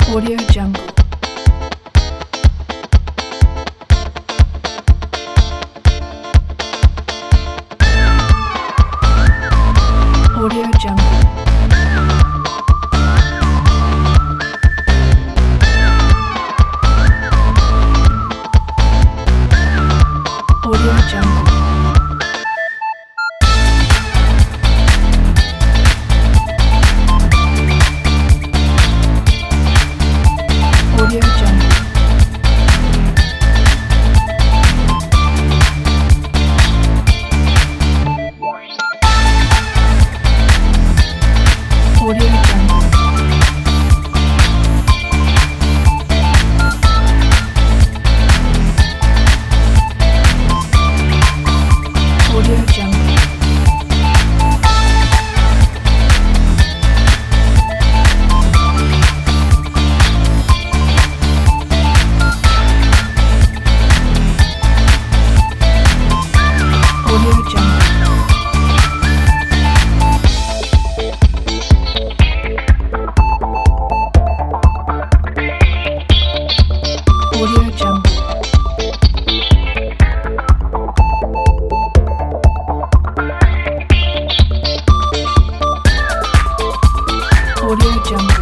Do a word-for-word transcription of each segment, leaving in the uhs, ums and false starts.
Audio Jungle. Audio Jungle. Audio Jungle. Audio Jungle. Audio Jungle. Audio Jungle. Audio Jungle. Audio Jungle. Audio Jungle.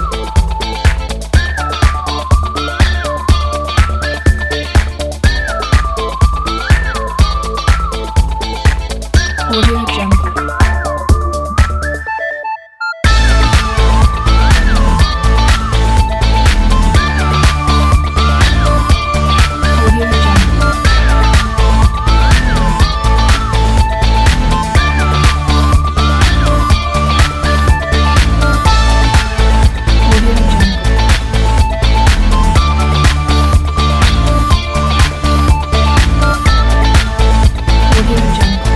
Audio Jungle. Audio Jungle. Audio Jungle. Audio Jungle.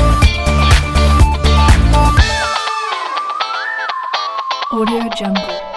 Audio Jungle.